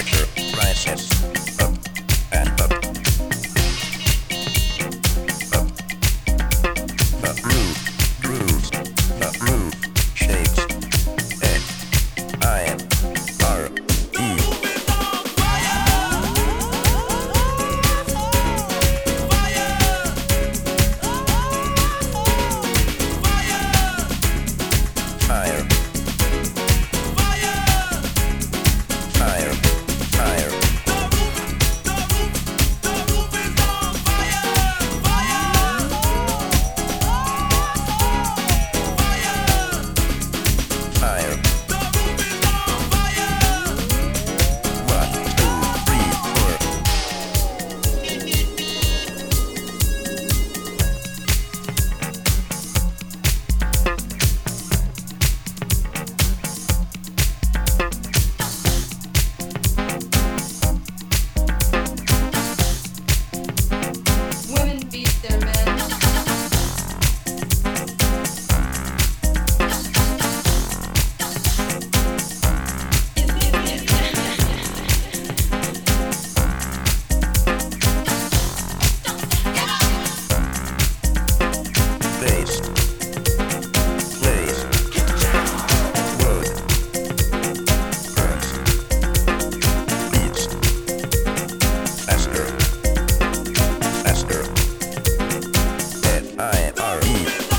temperature rises up and up. Up. The groove grooves. The groove shapes. F-I-R-E. Fire. Fire. Fire. Fire. 1, 2, 3, 4. Women beat their men. Bass. Plays. Road. Burns. Beats. Faster. Faster. F-I-R-E.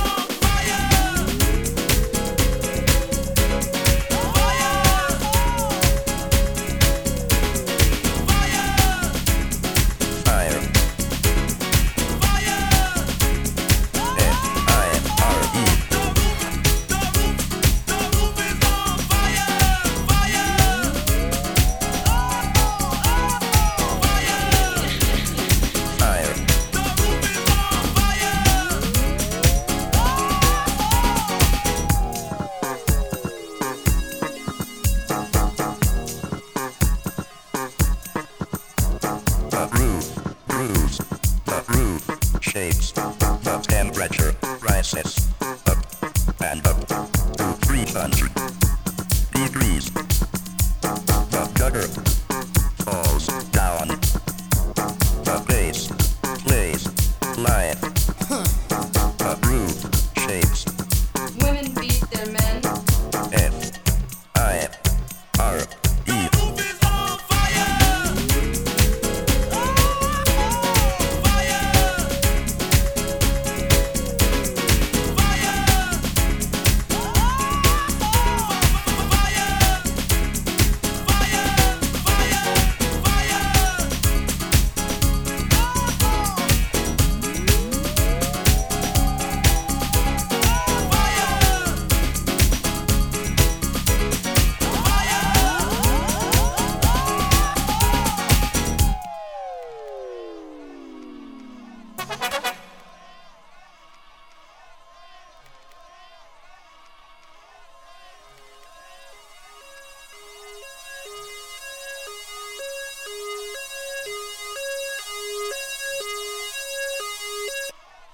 Fire. F-I-R-E. Fire. The groove grooves. The groove shapes. The temperature rises up and up to 300 degrees. The gutter falls down. The bass plays live. The groove shapes. Women beat their men. F-I-R